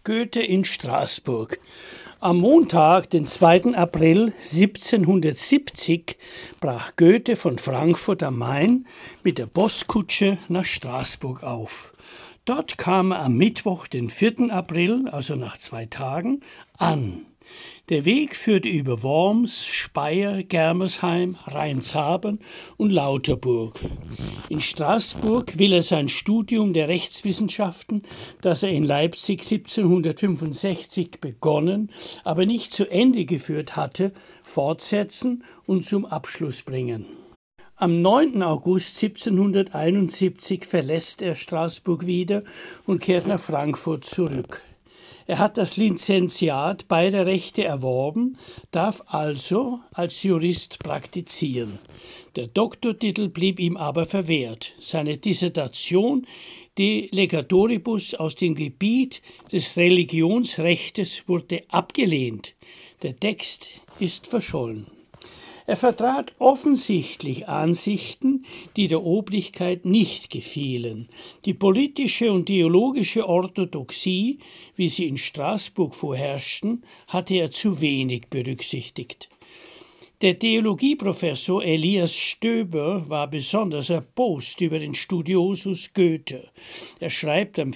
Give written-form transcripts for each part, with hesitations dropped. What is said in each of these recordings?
Goethe in Straßburg. Am Montag, den 2. April 1770, brach Goethe von Frankfurt am Main mit der Postkutsche nach Straßburg auf. Dort kam er am Mittwoch, den 4. April, also nach 2 Tagen, an. Der Weg führte über Worms, Speyer, Germersheim, Rheinshaben und Lauterburg. In Straßburg will er sein Studium der Rechtswissenschaften, das er in Leipzig 1765 begonnen, aber nicht zu Ende geführt hatte, fortsetzen und zum Abschluss bringen. Am 9. August 1771 verlässt er Straßburg wieder und kehrt nach Frankfurt zurück. Er hat das Lizenziat beider Rechte erworben, darf also als Jurist praktizieren. Der Doktortitel blieb ihm aber verwehrt. Seine Dissertation De Legatoribus aus dem Gebiet des Religionsrechtes wurde abgelehnt. Der Text ist verschollen. Er vertrat offensichtlich Ansichten, die der Obrigkeit nicht gefielen. Die politische und theologische Orthodoxie, wie sie in Straßburg vorherrschten, hatte er zu wenig berücksichtigt. Der Theologieprofessor Elias Stöber war besonders erbost über den Studiosus Goethe. Er schreibt am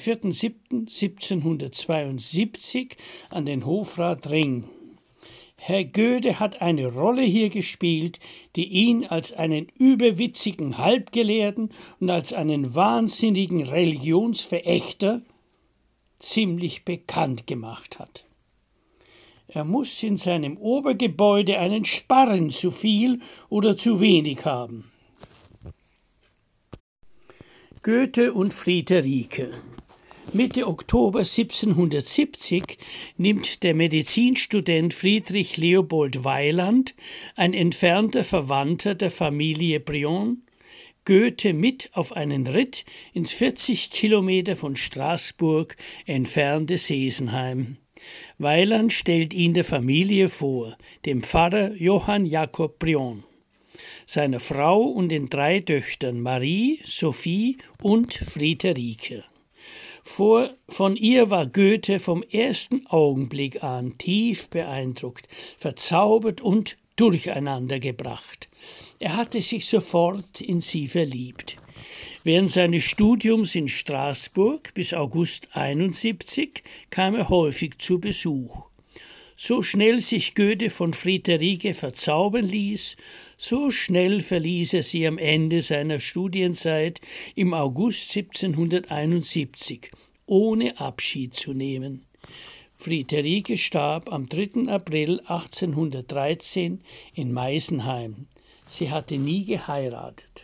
4.7.1772 an den Hofrat Ring: Herr Goethe hat eine Rolle hier gespielt, die ihn als einen überwitzigen Halbgelehrten und als einen wahnsinnigen Religionsverächter ziemlich bekannt gemacht hat. Er muss in seinem Obergebäude einen Sparren zu viel oder zu wenig haben. Goethe und Friederike. Mitte Oktober 1770 nimmt der Medizinstudent Friedrich Leopold Weyland, ein entfernter Verwandter der Familie Brion, Goethe mit auf einen Ritt ins 40 Kilometer von Straßburg entfernte Sesenheim. Weyland stellt ihn der Familie vor, dem Pfarrer Johann Jakob Brion, seiner Frau und den 3 Töchtern Marie, Sophie und Friederike. Von ihr war Goethe vom ersten Augenblick an tief beeindruckt, verzaubert und durcheinandergebracht. Er hatte sich sofort in sie verliebt. Während seines Studiums in Straßburg bis August 71 kam er häufig zu Besuch. So schnell sich Goethe von Friederike verzaubern ließ, so schnell verließ er sie am Ende seiner Studienzeit im August 1771, ohne Abschied zu nehmen. Friederike starb am 3. April 1813 in Meisenheim. Sie hatte nie geheiratet.